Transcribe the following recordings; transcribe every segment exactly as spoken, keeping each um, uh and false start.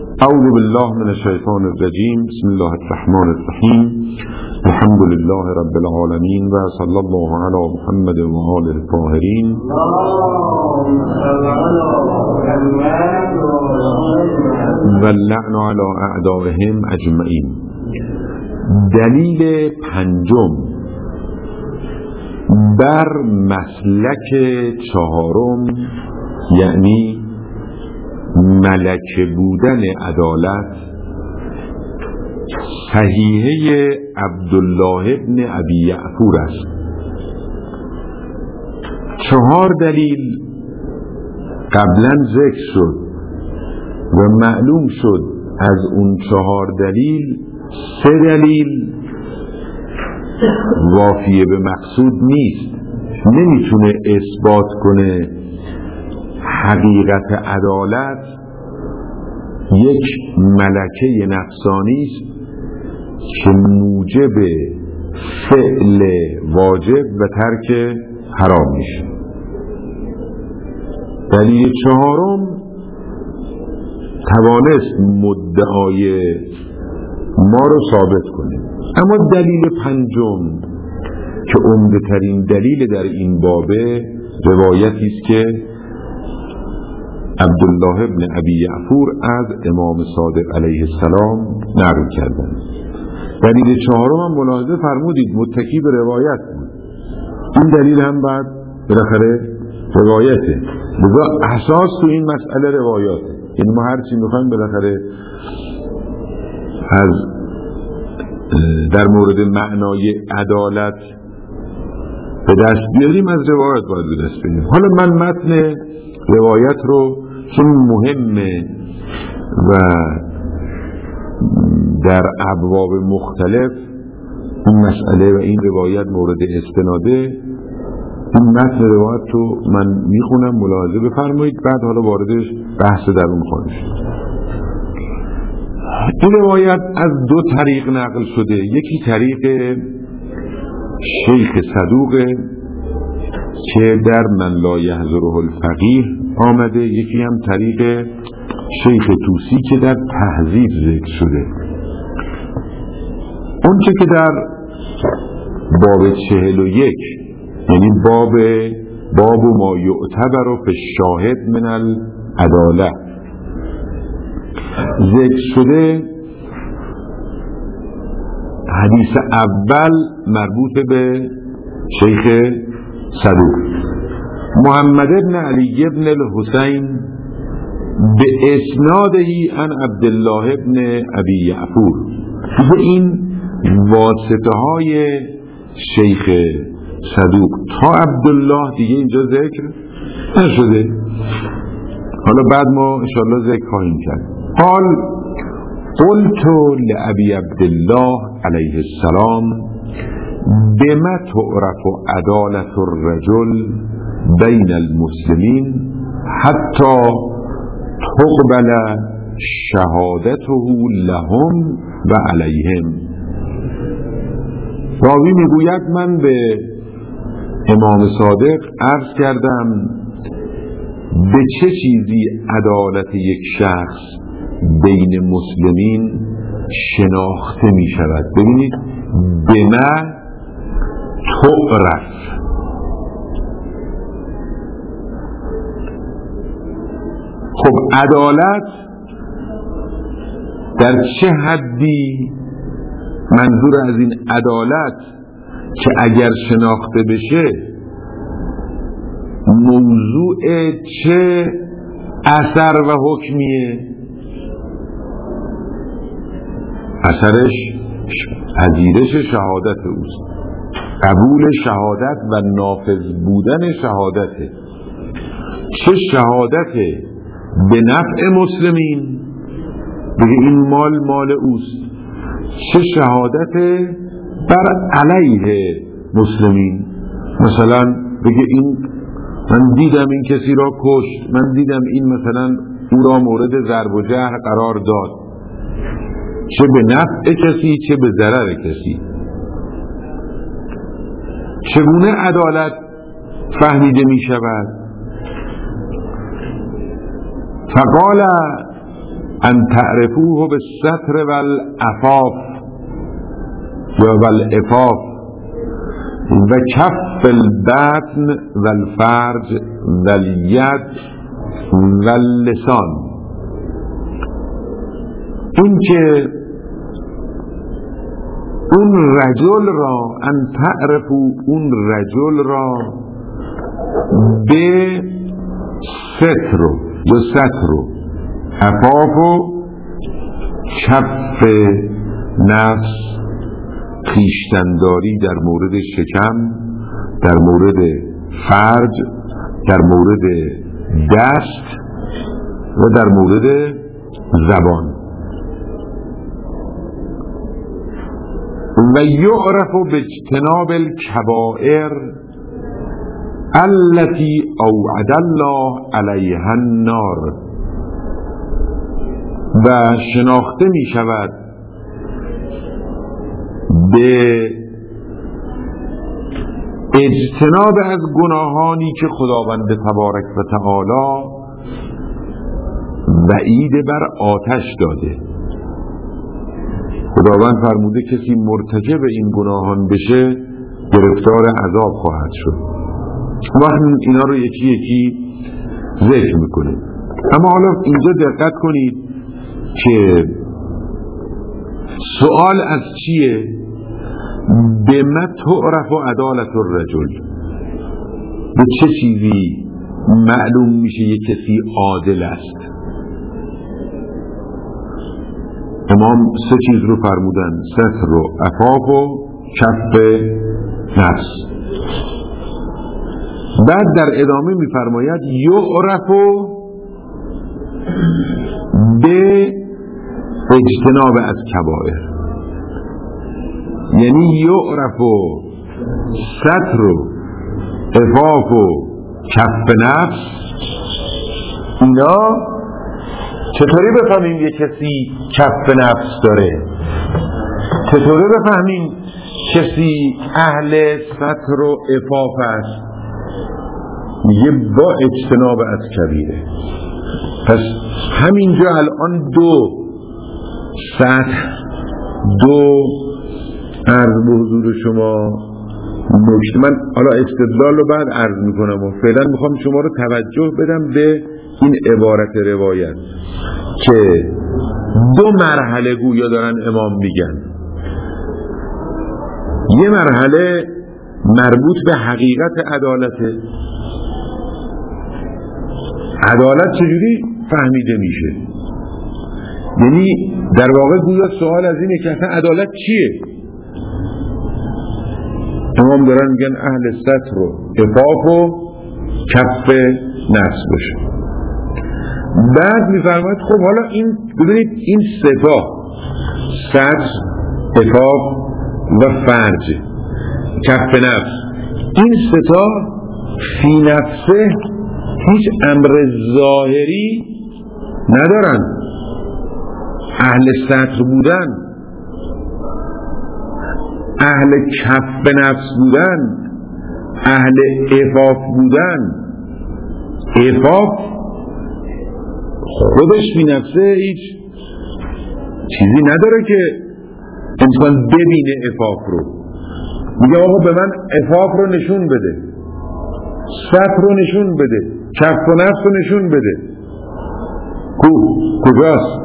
اعوذ بالله من الشیطان الرجیم. بسم الله الرحمن الرحیم. الحمد لله رب العالمین و صلی الله علی محمد و آله الطاهرین. و اللعن علی اعدائهم اجمعین. دلیل پنجم بر مسلک چهارم، یعنی ملکه بودن عدالت، صحیحه عبدالله ابن ابی یعفور است. چهار دلیل قبلا ذکر شد و معلوم شد از اون چهار دلیل سه دلیل وافیه به مقصود نیست، نمیتونه اثبات کنه حقیقت عدالت یک ملکه نفسانی است که موجب فعل واجب و ترک حرام میشه. دلیل چهارم توانست مدعای ما رو ثابت کنه. اما دلیل پنجم که عمده ترین دلیل در این بابه روایتی است که عبدالله ابن ابی یعفور از امام صادق علیه السلام نقل کردند. دلیل چهارم هم ملاحظه فرمودید متکی به روایت بود. این دلیل هم بعد بالاخره روایته، لذا اساس تو این مسئله روایاته. یعنی ما هر چی میخوایم بالاخره از در مورد معنای عدالت به دست بیاریم از روایت باید به دست بیاریم. حالا من متن روایت رو چون مهمه و در ابواب مختلف این مسئله و این روایت مورد استناده، این متن روایت رو من میخونم، ملاحظه بفرمایید، بعد حالا واردش بحث در اون خواهیم شد. این روایت از دو طریق نقل شده. یکی طریق شیخ صدوقه که در من لا یحضره الفقیه آمده، یکی هم طریق شیخ طوسی که در تهذیب ذکر شده. اون چه که در باب چهل و یک، یعنی باب باب ما یعتبر فی الشاهد من العدالة ذکر شده، حدیث اول مربوط به شیخ صدوق محمد ابن علی ابن الحسین به اسنادهی عن عبدالله ابن ابی یعفور. این واسطه های شیخ صدوق تا عبدالله دیگه اینجا ذکر نشده. حالا بعد ما انشاءالله ذکر خواهیم کرد. قال قلت لأبي عبدالله علیه السلام بما تعرف عدالة الرجل بین المسلمین حتی تقبل شهادته لهم و علیهم. راوی میگوید من به امام صادق عرض کردم به چه چیزی عدالت یک شخص بین مسلمین شناخته می شود. ببینید بما تعرف، خب عدالت در چه حدی؟ منظور از این عدالت که اگر شناخته بشه موضوع چه اثر و حکمیه؟ اثرش پذیرش شهادت اوست، قبول شهادت و نافذ بودن شهادته. چه شهادت به نفع مسلمین، بگه این مال مال اوست، چه شهادت بر علیه مسلمین، مثلا بگه این من دیدم این کسی را کشت، من دیدم این مثلا او را مورد ضرب و جرح قرار داد، چه به نفع کسی چه به ضرر کسی. چگونه عدالت فهمیده می شود؟ فقال ان تعرفوه بالستر والعفاف یا والعفاف و کف البطن والفرج والید واللسان. این که اون رجل را ان تعرفو اون رجل را به ستر یا ستر عفاف و کف نفس، خویشتن‌داری در مورد شکم، در مورد فرج، در مورد دست و در مورد زبان. و یعرف باجتناب الکبائر التي اوعد الله علیها النار، و شناخته می شود به اجتناب از گناهانی که خداوند تبارک و تعالی وعید بر آتش داده. خداوند فرموده کسی مرتکب این گناهان بشه گرفتار عذاب خواهد شد. وقت اینا رو یکی یکی ذکر میکنه. اما حالا اینجا دقت کنید که سوال از چیه؟ به ما تعرف عدالت الرجل، به چه چیزی معلوم میشه یک کسی عادل است؟ امام سه چیز رو فرمودن: ستر و عفاف و کف نفس. بعد در ادامه میفرماید یعرف به اجتناب از کبائر، یعنی یعرف و ستر و عفاف و کف نفس. اینا چطوری بفهمیم یک کسی کف نفس داره؟ چطوری بفهمیم کسی اهل ستر و عفاف است؟ میگه با اجتناب از کبیره. پس همینجا الان دو سطح، دو عرض به حضور شما نکته. من حالا استدلال رو بعد عرض میکنم و فعلا میخوام شما رو توجه بدم به این عبارت روایت که دو مرحله گویا دارن امام میگن. یه مرحله مربوط به حقیقت عدالته. عدالت چجوری فهمیده میشه؟ یعنی در واقع گویا سوال از اینه که اصلا عدالت چیه؟ امام دارن میگن اهل ستر و عفاف و کف نفس باشه. بعد میفرماید خب حالا این ببینید این ستا ستر، عفاف و فرج، کف نفس، این ستا فی نفسه هیچ امر ظاهری ندارن. اهل ستر بودن، اهل کف نفس بودن، اهل عفاف بودن. عفاف خودش بی نفسه هیچ چیزی نداره که انسان ببینه عفاف رو. میگه آقا به من عفاف رو نشون بده، ستر رو نشون بده، کف و نفس رو نشون بده. کو کجاست؟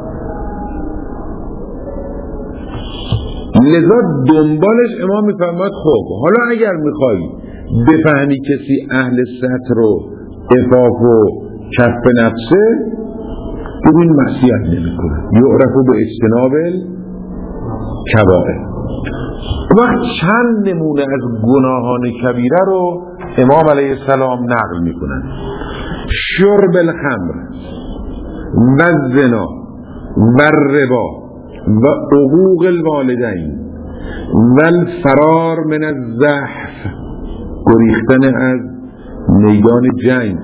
لذا دنبالش امام میفرماد خب حالا اگر میخوای بفهمی کسی اهل ستر و عفاف و کف نفسه، ببین معصیت نمیکنه، یعرفو به اجتناب کبائر. وقت چند نمونه از گناهان کبیره رو امام علیه السلام نقل میکنن: شرب الخمر و الزنا و الربا و عقوق الوالدین و الفرار من الزحف، گریختن از میدان جنگ،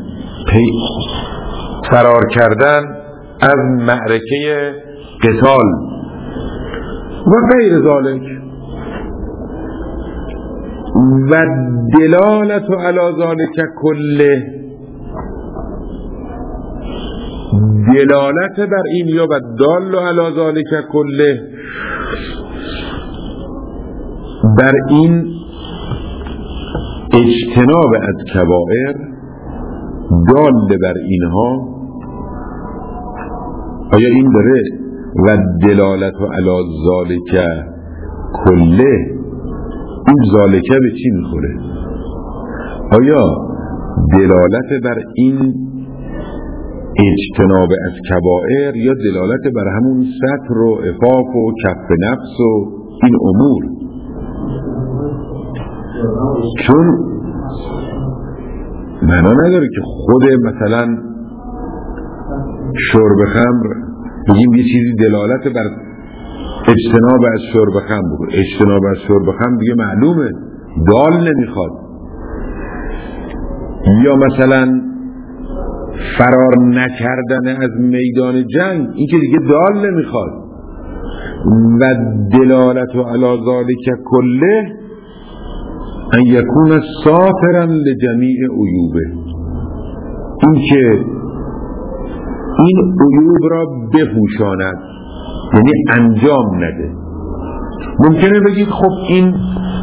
فرار کردن از معرکه قتال و غیر ذالک. و دلالت علی ذالک کله، دلالت بر این یا و دال علی ذالک کله بر این اجتناب از کبائر دال بر اینها، آیا این داره و دلالت علی ذالک کله، این ذالکه به چی میخوره؟ آیا دلالت بر این اجتناب از کبائر یا دلالت بر همون ستر و عفاف و کف نفس و این امور؟ چون معنا نداره که خود مثلا شرب خمر بگیم یه چیزی دلالت بر اجتناب از شرب خمر بکنه. اجتناب از شرب خمر دیگه معلومه دال نمیخواد. یا مثلا فرار نکردن از میدان جنگ، این که دیگه دال نمیخواد. و دلالت علی ذالک کله ان یکون ساترا لجمیع عیوبه، این که این عیوب را بپوشاند، یعنی انجام نده. ممکنه بگید خب این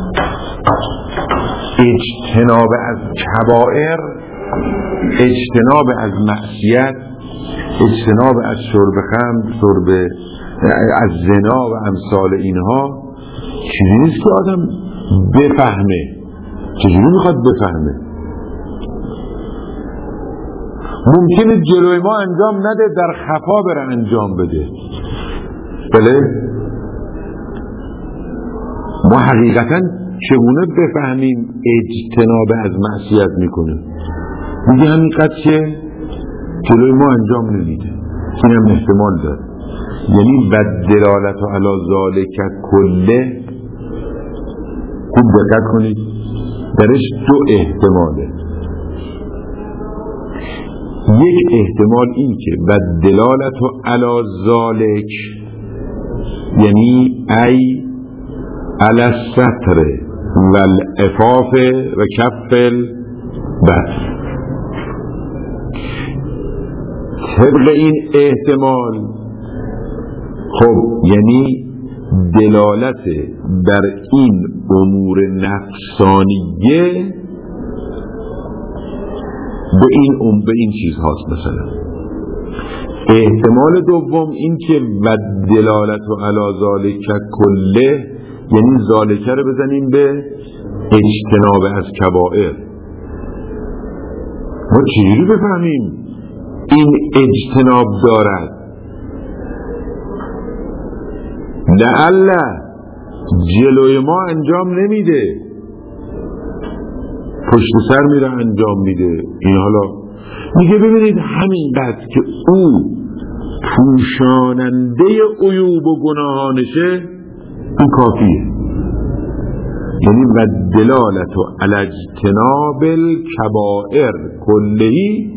اجتناب از کبائر، اجتناب از معصیت، اجتناب از شرب خمر، شرب از زنا و امثال اینها چیزی نیست که آدم بفهمه. چجوری میخواد بفهمه؟ ممکنه جلوی ما انجام نده، در خفا بره انجام بده. بله؟ ما حقیقتا چگونه بفهمیم اجتناب از معصیت میکنه؟ میگه همینقدر که جلوی ما انجام نمیده. این هم احتمال داره. یعنی بد دلالت علی ذالک کله، خوب دقت کنید، درش دو احتماله. یک احتمال این که بد دلالت علی ذالک یعنی ای علی الستر و العفاف و کف البطن. طبق این احتمال خب یعنی دلالت بر این امور نفسانیه به این ام به این چیز هاست. مثلا احتمال دوم این که و دلالت علی ذالک کله، یعنی ذالکه رو بزنیم به اجتناب از کبائر. ما چجوری بفهمیم این اجتناب دارد؟ لعل جلوی ما انجام نمیده، پشت سر میره انجام میده. این حالا میگه ببینید همینقدر که او پوشاننده عیوب و گناهانشه این کافیه. یعنی و دلالت علی اجتناب الکبائر کلهی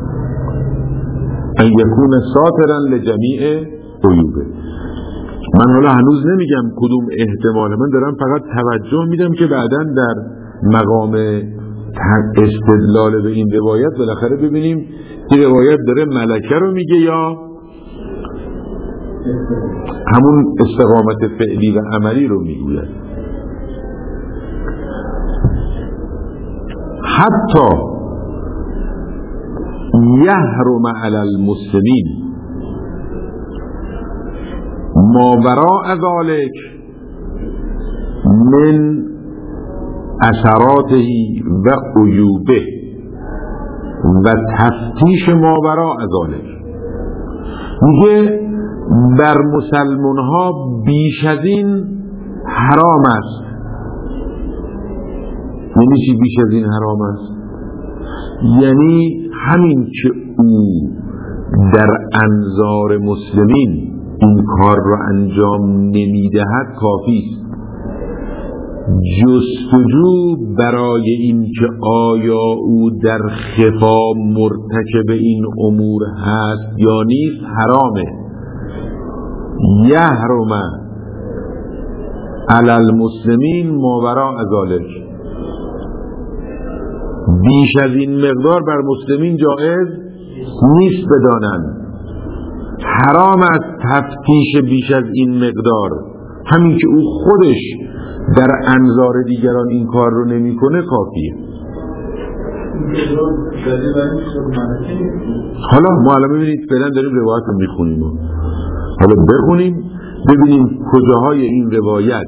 ان یکون ساترا لجمیع عیوبه. من حالا هنوز نمیگم کدوم احتمال، من دارم فقط توجه میدم که بعداً در مقام استدلال به این روایت بالاخره ببینیم که روایت داره ملکه رو میگه یا همون استقامت فعلی و عملی رو میگه. حتی یحرم علی المسلمین ما وراء ذلك من اثراته و عیوبه و تفتیش ما وراء ذلك. میگه بر مسلمان ها بیش از این حرام است. یعنی چی بیش از این حرام است؟ یعنی همین که او در انظار مسلمین این کار را انجام نمیدهد کافی است. جستجو برای این که آیا او در خفا مرتکب این امور هست یا نیست حرامه. یحرم علی المسلمین ما وراء ذلک، بیش از این مقدار بر مسلمین جائز نیست بدانند. حرام است تفتیش بیش از این مقدار. همین که او خودش در انظار دیگران این کار رو نمی‌کنه کافیه. حالا ما الان ببینید فعلا داریم روایت رو میخونیم، حالا بخونیم ببینیم کجاهای این روایت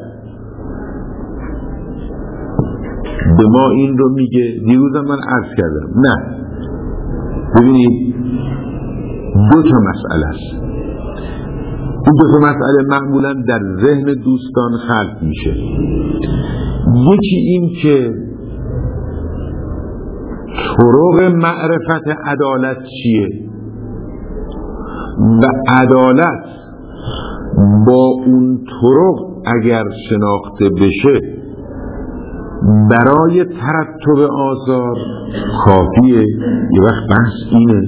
به ما این رو میگه. دیروزم من عرض کردم نه، ببینید دو تا مسئله است. این دو تا مسئله معمولا در ذهن دوستان خلق میشه. یکی این که طرق معرفت عدالت چیه و عدالت با اون طرق اگر شناخته بشه برای ترتب آثار کافیه. یه وقت بحث اینه،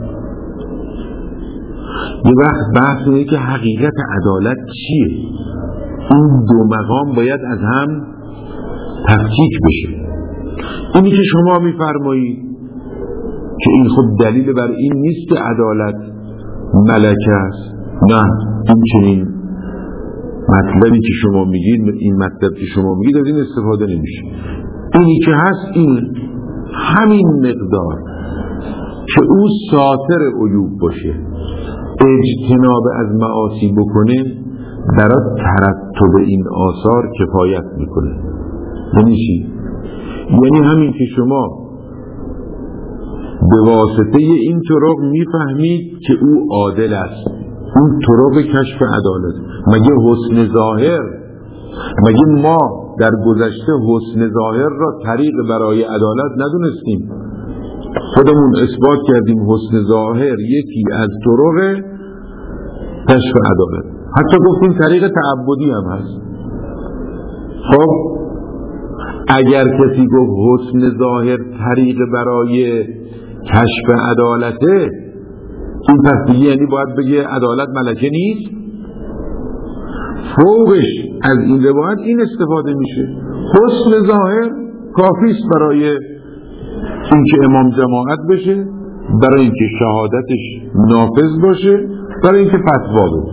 یه وقت بحث اینه که حقیقت عدالت چیه. این دو مقام باید از هم تفکیک بشه. اینی که شما میفرمایید که این خود دلیل بر این نیست که عدالت ملکه است، نه، این چنین مطلبی که شما میگید، این مطلب که شما میگید از این استفاده نمیشه. اینی که هست این همین مقدار که او ساتر عیوب باشه، اجتناب از معاصی بکنه، برای ترتب این آثار کفایت میکنه. یعنی چی؟ یعنی همین که شما به واسطه این طرق میفهمید که او عادل است، اون طرق کشف عدالت. مگه حسن ظاهر، مگه ما در گذشته حسن ظاهر را طریق برای عدالت ندونستیم؟ خودمون اثبات کردیم حسن ظاهر یکی از طرق کشف عدالت. حتی گفتیم طریق تعبدی هم هست. خب اگر کسی گفت حسن ظاهر طریق برای کشف عدالته، این پس دیگه یعنی باید بگه عدالت ملکه نیست؟ فوقش از این روایت این استفاده میشه، حسن ظاهر کافیست برای اینکه امام جماعت بشه، برای اینکه شهادتش نافذ باشه، برای اینکه فتوا بده.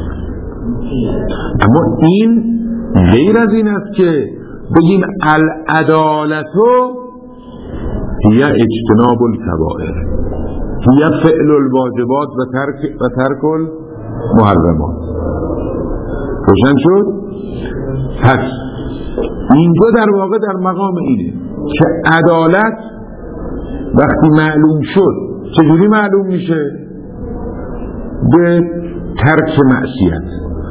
اما این غیر از این است که بگیم العدالتو هی اجتناب الکبائر، هی فعل الواجبات و ترک و ترک المحرمات. روشن شد؟ پس اینجا در واقع در مقام اینه که عدالت وقتی معلوم شد چجوری معلوم میشه؟ به ترک معصیت،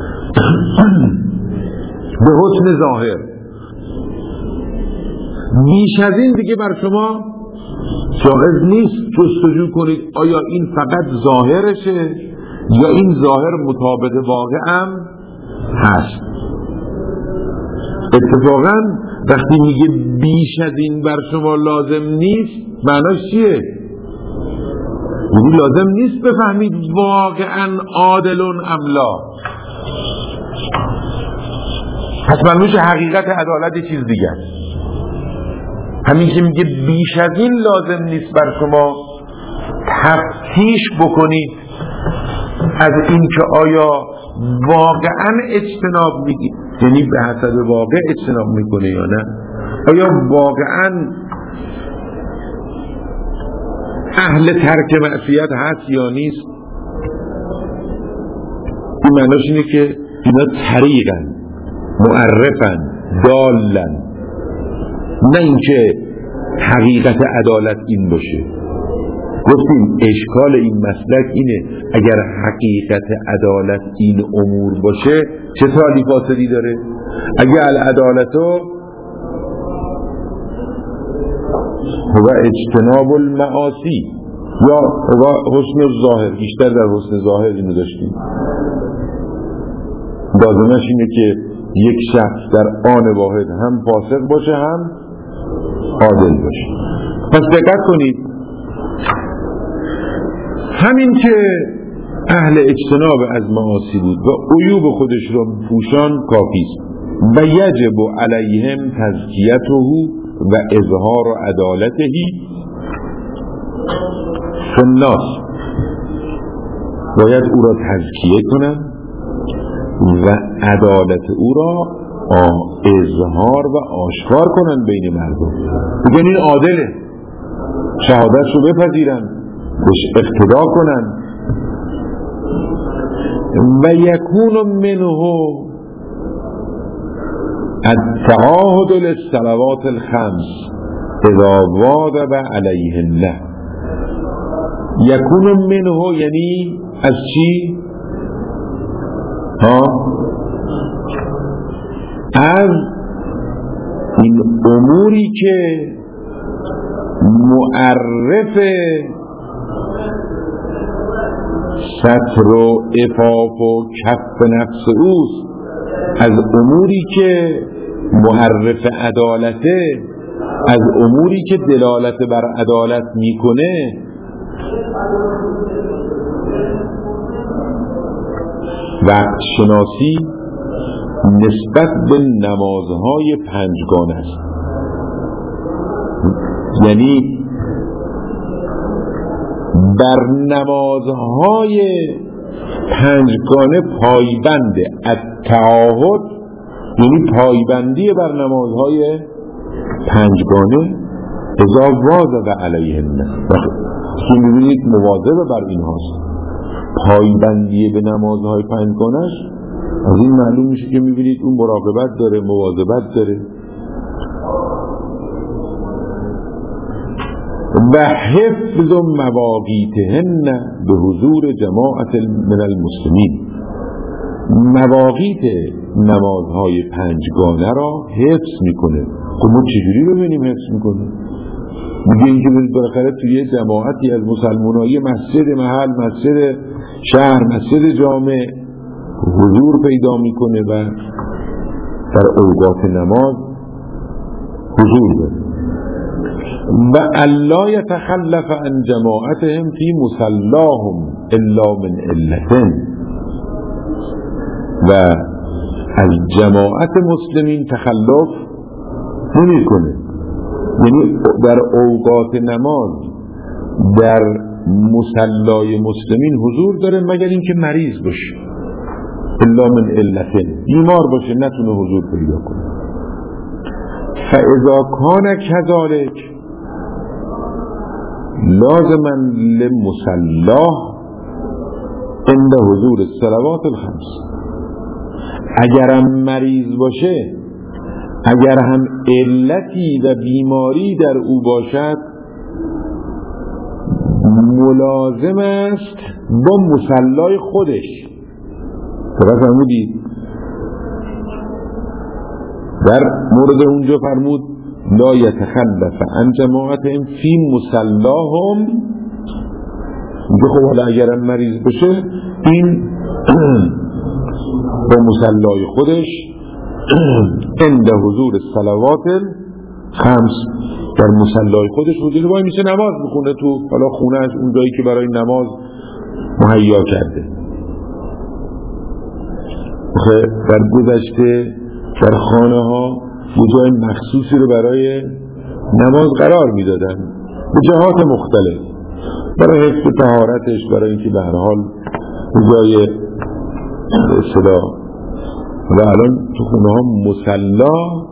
به حسن ظاهر. بیش از این دیگه بر شما جایز نیست جستجو کنید آیا این فقط ظاهرشه یا این ظاهر مطابق واقع هم هست. اتفاقا وقتی میگه بیش از این بر شما لازم نیست، معناش چیه؟ یعنی لازم نیست بفهمید واقعا عادلون ام لا. پس معلومه حقیقت عدالت یه چیز دیگه است. همین که میگه بیش از این لازم نیست بر شما تفتیش بکنید از این که آیا واقعا اجتناب میگید، یعنی به حسب واقع اجتناب میکنه یا نه، آیا واقعا اهل ترک معصیت هست یا نیست. این معناش اینه که اینا طریقن، معرفن، دالن، نه اینکه حقیقت عدالت این باشه. گفتیم اشکال این مسلک اینه اگر حقیقت عدالت این امور باشه چه تالی فاسدی داره؟ اگر العدالتو هو اجتناب المعاصی یا حسن الظاهر، بیشتر در حسن ظاهر اینو داشتیم. لازمش اینه که یک شخص در آن واحد هم فاسق باشه هم عادل باشه. پس دقت کنید، همین که اهل اجتناب از معاصی بود و عیوب خودش را پوشان کافیست و یجب علیهم تزکیته و اظهار عدالته فی الناس. باید او را تزکیه کنن و عدالت او را اظهار و آشکار کنن بین مردم، بگن این عادله، شهادت رو بپذیرن، بهش اقتدا کنن. و یکون منه التعاهد للصلوات الخمس اذا واظب علیهن. یکون منه یعنی از چی؟ ها؟ از این اموری که معرف ستر و عفاف و کف نفس اوست، از اموری که معرف عدالته، از اموری که دلالت بر عدالت میکنه. وقت شناسی نسبت به نمازهای پنجگانه است، یعنی بر نمازهای پنجگانه پایبند. التعاهد یعنی پایبندی بر نمازهای پنجگانه اذا واظب علیهن، که می‌بینید مواظب بر این هاست. پایبندی به نمازهای پنجگانهش از این معلوم میشه که می‌بینید اون مراقبت داره، مواظبت داره. و حفظ مواقیتهن به حضور جماعت من المسلمین، مواقیت نمازهای پنجگانه را حفظ میکنه. خب ما چجوری ببینیم حفظ میکنه؟ میگه اینکه بالاخره توی جماعتی از مسلمانای مسجد محل، مسجد شهر، مسجد جامع حضور پیدا میکنه و در اوقات نماز حضور داره. و الا یتخلف عن جماعتهم فی مصلاهم الا من علتن، و از جماعت مسلمین تخلف نمی کنه، یعنی در اوقات نماز در مصلای مسلمین حضور داره مگر اینکه مریض باشه، الا من علتن، بیمار باشه نتونه حضور پیدا کنه. فاذا کان کذالک لازما لمصلاه عند حضور الصلوات الخمس، اگرم مریض باشه، اگر هم علتی و بیماری در او باشد، ملازم است با مصلای خودش. درست فرمودید؟ در مورد اونجا فرمود لا یتخلف عن جماعتهم فی مصلاهم. میگه خب حالا اگرم مریض باشه این با مصلای خودش عند حضور الصلوات خمس، در مصلای خودش حضور باید میشه نماز بخونه تو حالا خونهش، اون جایی که برای نماز مهیا کرده. در گذشته در خانه ها یه جای مخصوصی رو برای نماز قرار میدادن به جهات مختلف، برای حفظ طهارتش، برای اینکه به هر حال جای اصطلاح. و الان تو خونه ها مصلا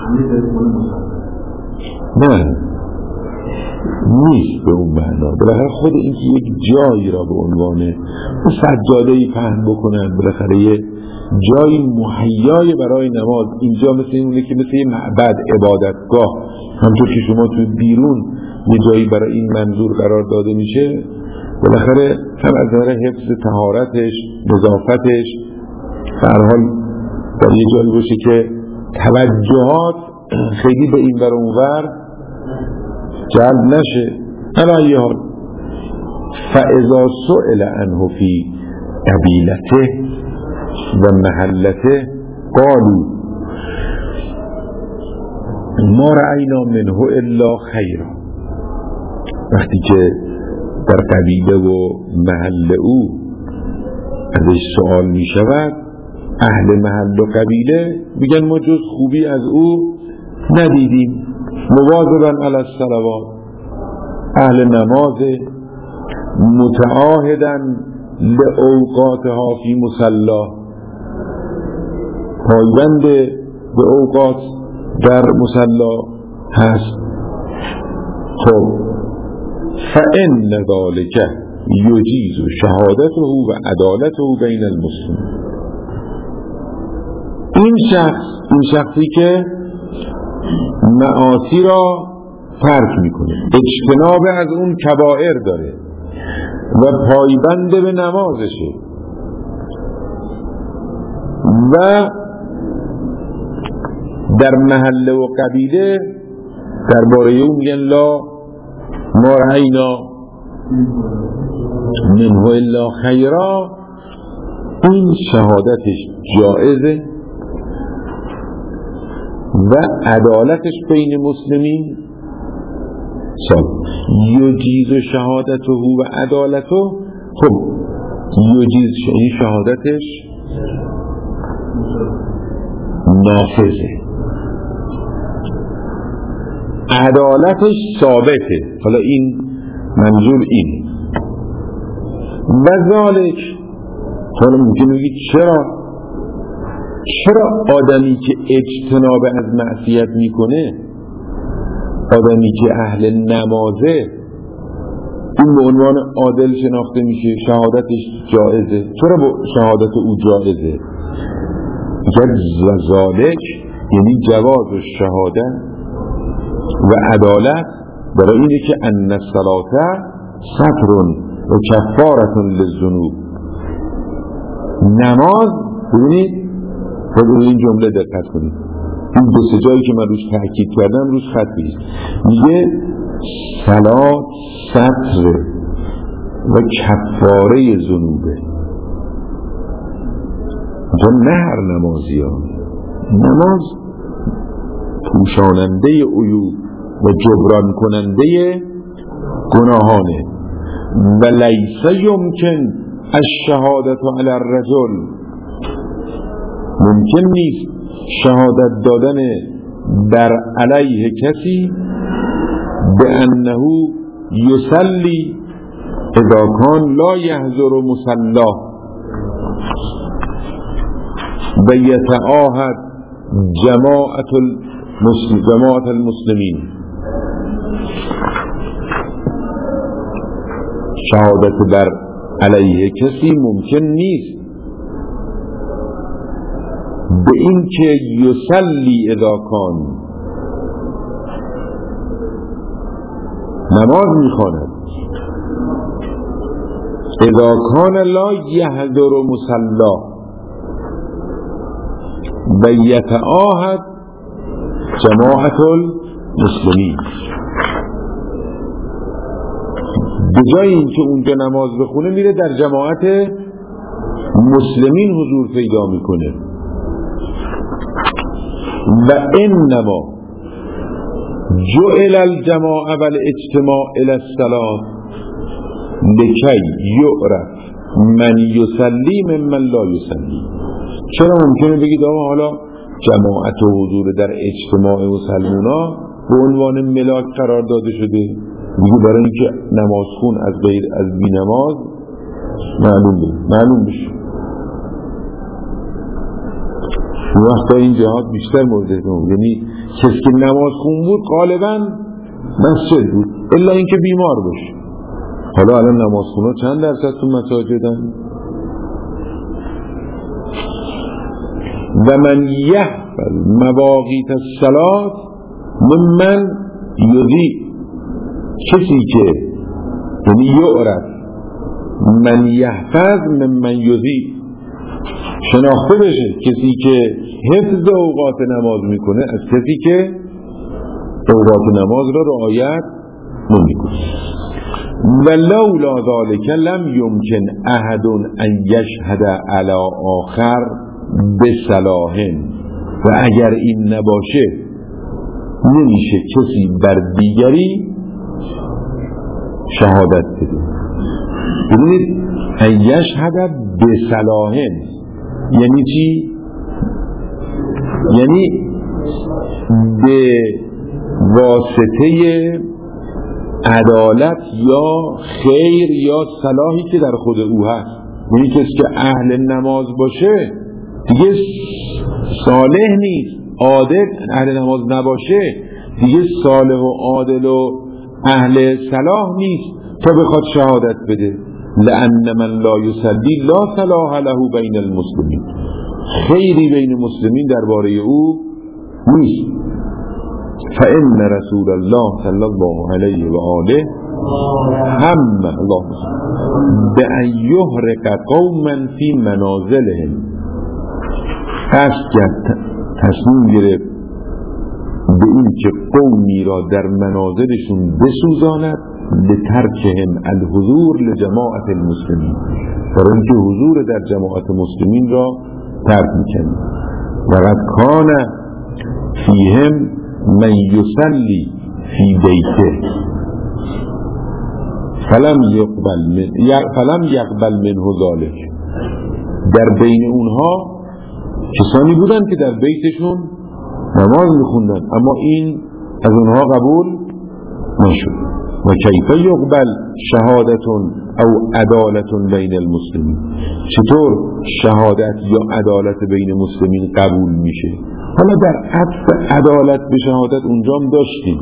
نه نیست به اون معنا. بالاخره خود اینکه یک جایی را به عنوان سجاده‌ای پهن بکنن، بالاخره یه جایی مهیای برای نماز، اینجا مثل اینه که مثل یه معبد، عبادتگاه، همچون که شما تو بیرون یه جایی برای این منظور قرار داده میشه، بالاخره هم از نظر حفظ طهارتش، نظافتش، به هر حال در یه جایی باشه که توجهات خیلی به این ور اون ور جلب نشه. علی ای حال فاذا سئل عنه فی قبیلته و محلته قالوا ما رأینا منه الا خیرا. وقتی که در قبیله و محل او ازش سوال می شود، اهل محل و قبیله میگن ما جز خوبی از او ندیدیم. مواظبا علی الصلوات، اهل نماز، متعاهدن لأوقاتها فی مصلا، پایبند به اوقات در مصلا هست. خب فإن ذلك یجیز شهادته و عدالته بین المسلمین. این شخص این شخصی که معاصی را ترک میکنه، اجتناب از اون کبائر داره و پایبند به نمازشه و در محله و قبیله درباره اون میگن لا ما رأینا منه الا خیرا، این شهادتش جائزه و عدالتش بین مسلمین سال. یجیز شهادته و عدالته، خب یجیز این شهادتش نافذه، عدالتش ثابته. حالا این منظور این و ذالک. حالا ممکن بگید چرا چرا آدمی که اجتناب از معصیت میکنه، آدمی که اهل نمازه، این به عنوان عادل شناخته میشه، شهادتش جائزه؟ چرا با شهادت او جائزه؟ و ذالک یعنی جواز الشهاده و عدالت برای اینه که ان الصلاة ستر و کفارة للذنوب. نماز، ببینید خود این جمله دقت کنید، این دو سه جایی که من روش تأکید کردم روش خط بیست، میگه صلات ستر و کفاره ذنوبه. نه هر نمازی ها، نماز پوشاننده عیوب و جبران کننده گناهانه و لیس یمکن الشهادت علی الرجل، ممکن نیست شهادت دادن در علیه کسی به انه یصلی اذا کان لا یحضر مصلا و یتعاهد جماعت المسلم جماعت المسلمین. شهادت در علیه کسی ممکن نیست به این که یصلی اذا کان، نماز میخواند، اذا کان لا یحضر مصلا و یتعاهد جماعت المسلمین. به جای این که اونجا نماز بخونه میره در جماعت مسلمین حضور پیدا میکنه. و انما جعل الجماعه والاجتماع الى الصلاة لکی یعرف من یصلی ممن لا یصلی. چرا ممکنه بگید آقا حالا جماعت و حضور در اجتماع مسلمونا به عنوان ملاک قرار داده شده؟ میگه برای اینکه نمازخون از غیر از بی نماز معلوم بشه معلوم بشه وقتا این جهات بیشتر مورد اهتمام، یعنی کسی که نمازخون بود غالبا مسجد بود الا اینکه بیمار باشه. حالا الان نمازخونا چند درصد تو مساجدن؟ و من یحفظ مواقیت الصلاة ممن یضیع، کسی که یعنی یعرف من یحفظ ممن یضیع، شناخته بشه کسی که حفظ اوقات نماز میکنه از کسی که اوقات نماز را رعایت نمیکنه. و لولا ذلك لم یمکن احد ان یشهد علی آخر بصلاح، و اگر این نباشه نمیشه کسی بر دیگری شهادت بده. ببینید ان یشهد بصلاح یعنی چی؟ یعنی به واسطه عدالت یا خیر یا صلاحی که در خود او هست. یعنی کسی که اهل نماز باشه دیگه صالح نیست، عادل اهل نماز نباشه دیگه صالح و عادل و اهل صلاح نیست تا بخواد شهادت بده. لأن من لا یصلی لا صلاح له بین المسلمین، خیری بین مسلمین درباره او نیست. فإن رسول الله صلی الله علیه و آله هم الله بأن یحرق قوما فی منازلهم، قصد کرد تصمیم گرفت به این که قومی را در منازلشون بسوزاند، لترکهم الحضور لجماعت المسلمین، برای اینکه حضور در جماعت مسلمین را ترک میکنند. وقد کان فیهم من یصلی فی بیته فلم یقبل من فلم یقبل منه ذلک، در بین اونها کسانی بودن که در بیتشون نماز میخوندن اما این از اونها قبول نشد. و کیف یقبل شهادت او عدالت بین المسلمین، چطور شهادت یا عدالت بین مسلمین قبول میشه؟ حالا در عطف عدالت به شهادت اونجا هم داشتیم،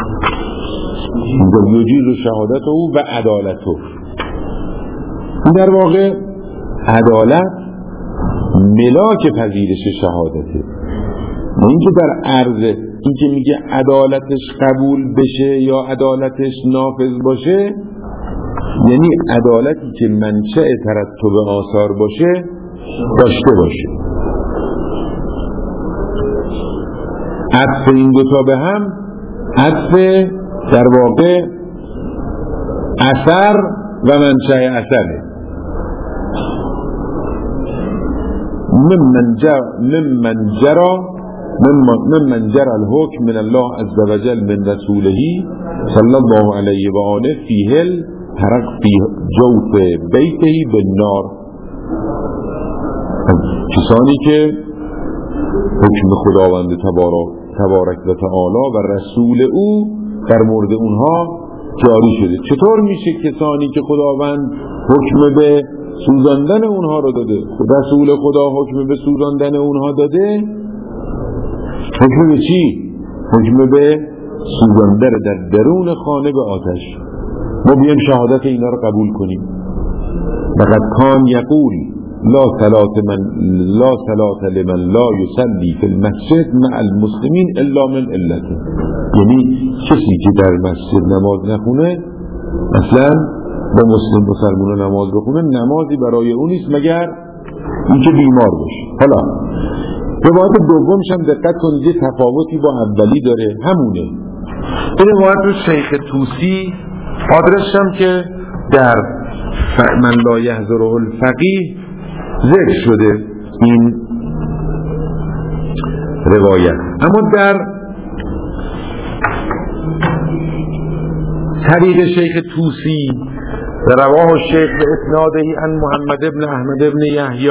اینجا یجیز شهادت او و عدالت او. در واقع عدالت ملاک پذیرش شهادته، نه اینکه در عرض اینکه میگه عدالتش قبول بشه یا عدالتش نافذ باشه، یعنی عدالتی که منشأ ترتب آثار باشه داشته باشه. عطف این دوتا به هم عطف در واقع اثر و منشأ اثره. ممن جرى ممن جرى ممن جرى الحكم من الله عز وجل من رسوله صلى الله عليه و آله فيه الحرق في جوف بیته بالنار، کسانی که حکم خداوند تبارک و تعالی و رسول او در مورد اونها جاری شده. چطور میشه کسانی که خداوند حکم به سوزاندن اونها رو داده، رسول خدا حکم به سوزاندن اونها داده، حکم به چی؟ حکم به سوزاندن در درون خانه به آتش، ما بیایم شهادت اینا رو قبول کنیم. وقد کان یقول لا صلاة من لا صلاة لمن لا یصلی فی المسجد مع المسلمین الا من علته، یعنی کسی که در مسجد نماز نخونه، اصلا با مسلم مسلمان نماز بخونه، نمازی برای اون نیست مگر اینکه بیمار باشه. حالا روایت دومش هم دقت کنید یه تفاوتی با اولی داره، همونه. این روایت رو شیخ طوسی آدرسش هم که در من لا یحضره الفقیه ذکر شده این روایت، اما در طریق شیخ طوسی رواه الشیخ به اسناده عن محمد ابن احمد ابن یحیی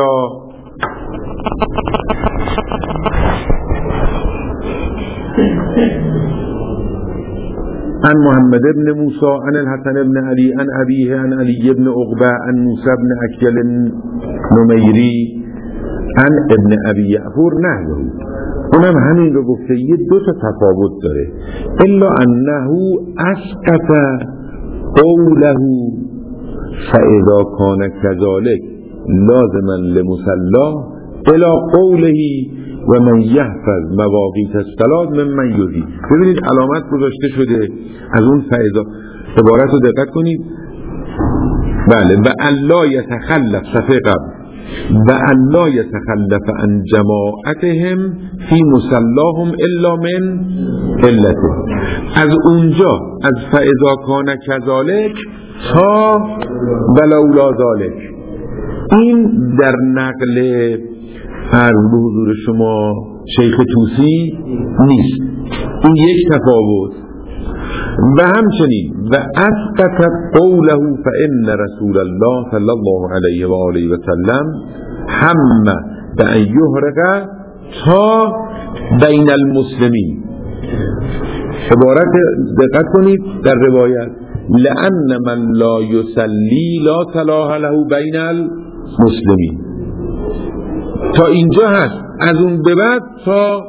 عن محمد ابن موسى عن الحسن ابن علي عن أبيه عن علي ابن عقبة عن موسى ابن أكيل النميري عن ابن أبي يعفور نحوه. اونم همین رو گفته، یه دو تا تفاوت داره، الا انه اسقط قوله فاذا كان كذلك لازما لمصلى الى قوله و من یحفظ مواقیت الصلاة ممن یزید. ببینید علامت گذاشته شده از اون فاذا، عبارت رو دقت کنید. بله، و الا یتخلف، صفحه قبل، و الا یتخلف عن جماعتهم فی مصلاهم الا من علته. از اونجا از فاذا کان کذالک تا ولولا ذالک، این در نقل عرض به حضور شما شیخ طوسی نیست، این یک تفاوت. و همچنین و اسقط قوله فإن رسول الله صلی الله علیه و آله و سلم هم به ان یحرق تا بین المسلمین. عبارت دقت کنید در روایت لأن من لا یصلی لا صلاح له بین المسلمین. تا اینجا هست. از اون به بعد تا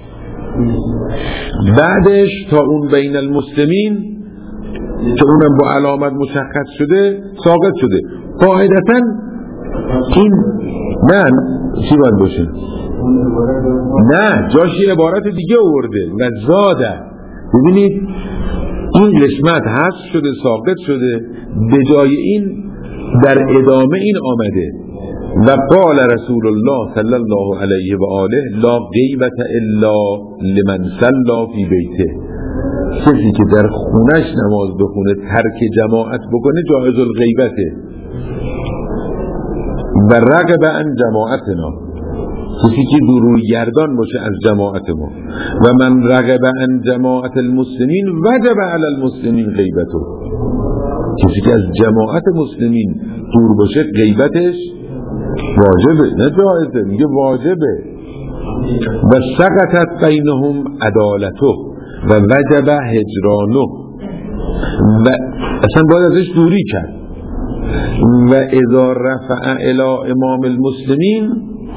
بعدش تا اون بین المسلمین که اونم با علامت مشخص شده ساقط شده. قاعدتاً این نه چی باید باشه؟ نه جاشی عبارت دیگه آورده و زاده. ببینید این قسمت حذف شده ساقط شده، به جای این در ادامه این آمده و قال رسول الله صلی الله علیه و آله لا غیبت الا لمن صلی فی بیته. کسی که در خونش نماز بخونه ترک جماعت بکنه جایز الغیبته. و رغب عن جماعتنا، کسی که دورگردان باشه از جماعت ما. و من رغب عن جماعت المسلمین وجب علی المسلمین غیبته، کسی که از جماعت مسلمین دور باشه غیبتش واجبه، نه جایزه، میگه واجبه. و سقطت بینهم عدالته و وجب هجرانه، و اصلا باید ازش دوری کرد. و اذا رفع الى امام المسلمین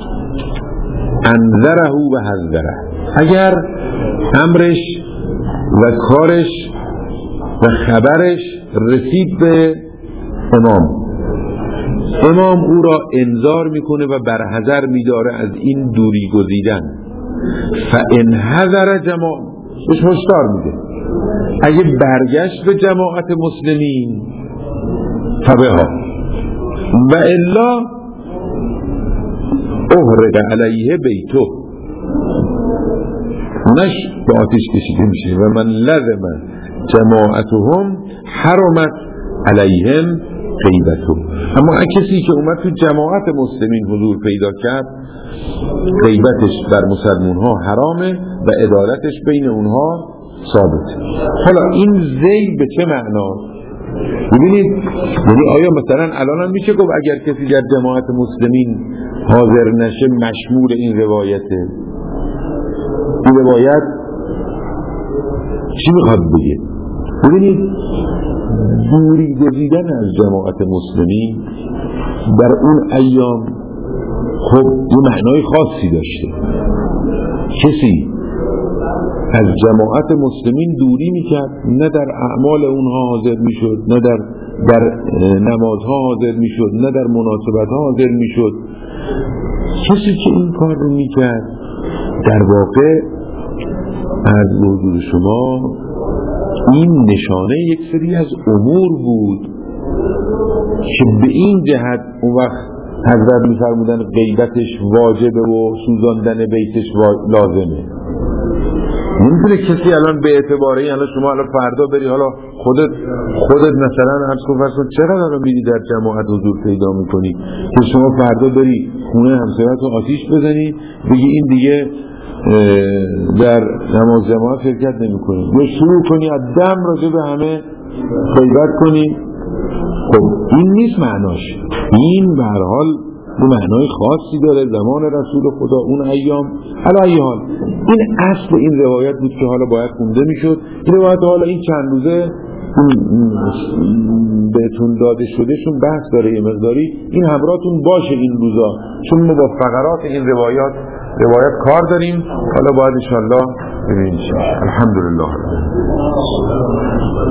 انذره و حذره، اگر امرش و کارش و خبرش رسید به امام، امام او را انذار میکنه و برحذر میداره از این دوری گزیدن. فان حذر جماعت، بهش هشدار میده اگه برگشت به جماعت مسلمین فبها و الا احرق علیه بیتو، اونش به آتش کشیده میشه. و من لزم جماعتهم حرمت علیهم غیبتو. اما کسی که اومد تو جماعت مسلمین حضور پیدا کرد غیبتش بر مسلمون ها حرامه و عدالتش بین اونها ثابته. حالا این زی به چه معنا؟ ببینید، یعنی آیا مثلا الان هم میشه گفت اگر کسی در جماعت مسلمین حاضر نشه مشمول این روایته؟ این روایت چی میخواد بگه؟ ببینید، دوری گزیدن از جماعت مسلمین در اون ایام خب یه معنای خاصی داشته. کسی از جماعت مسلمین دوری میکرد، نه در اعمال اونها حاضر میشد، نه در در نمازها حاضر میشد، نه در مناسبتها حاضر میشد. کسی که این کار رو میکرد در واقع از حضور شما این نشانه یک سری از امور بود که به این جهت اون وقت حضرت می‌فرمودن غیبتش واجبه و سوزاندن بیتش لازمه. نمیتونه کسی الان به اعتباره الان شما الان فردا بری، حالا خودت خودت مثلا عرض کن فرض کن چرا الان میری در جماعت حضور پیدا میکنی که شما فردا بری خونه همسایه‌ت رو آتیش بزنی بگی این دیگه در نماز جماعت شرکت نمی کنی، یا شروع کنی از دم راجع به همه غیبت کنی. خب این نیست معناش. این به هر حال به معنای خاصی داره، زمان رسول خدا اون ایام. علی ای حال این اصل این روایت بود که حالا باید خونده میشد. این روایت حالا این چند روزه بهتون داده شده چون بحث داره یه مقداری، این همراهتون باشه این روزا، چون ما با فقرات این روایات روایت کار داریم. حالا باید انشاءالله ببینیم. الحمدلله.